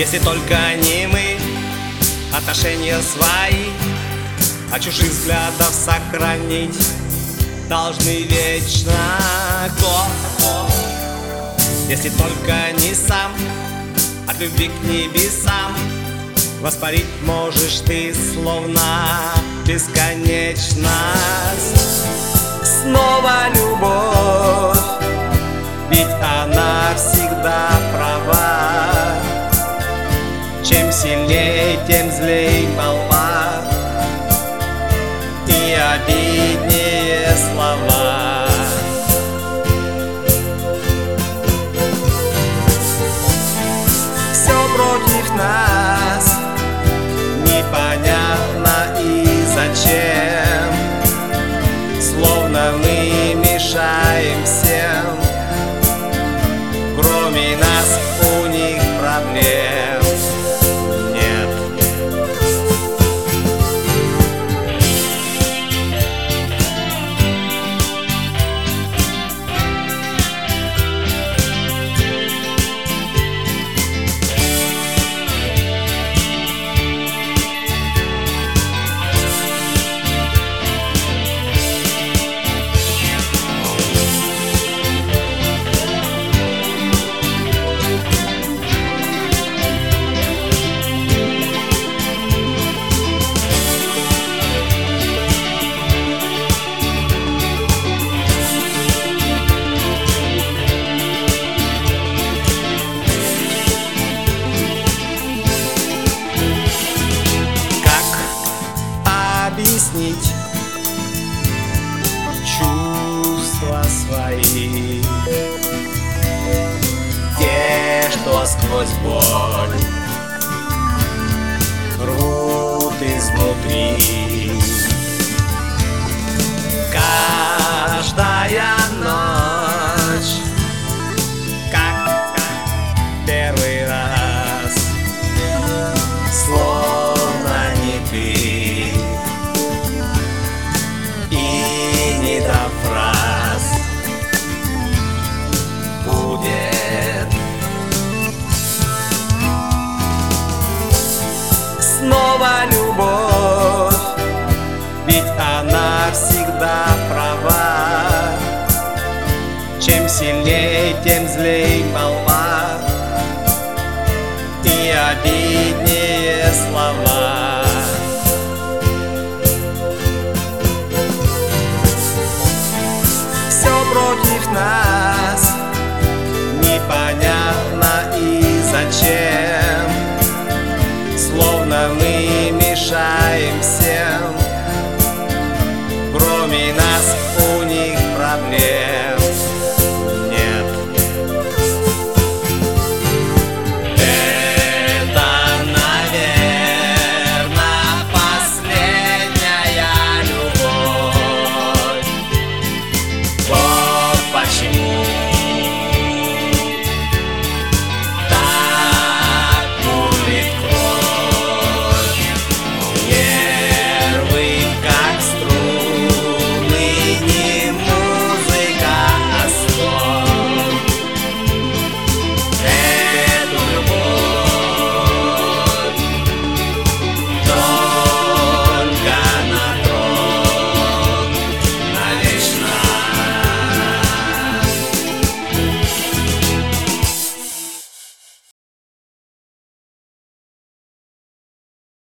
Если только не мы, отношения свои от чужих взглядов сохранить должны вечно. Кто? Если только не сам от любви к небесам воспарить можешь ты, словно бесконечность. Снова любовь, ведь она всегда права. Чем сильней, тем злей молва и обиднее слова. Все против нас, непонятно и зачем, словно мы мешаем всем. Кроме нас у них проблем нет. Объяснить чувства свои, те, что сквозь боль рвут изнутри. Каждая ночь, как первый раз, словно не ты. Не до фраз будет снова любовь, ведь она всегда права. Чем сильней, тем злей молва и обиднее слова.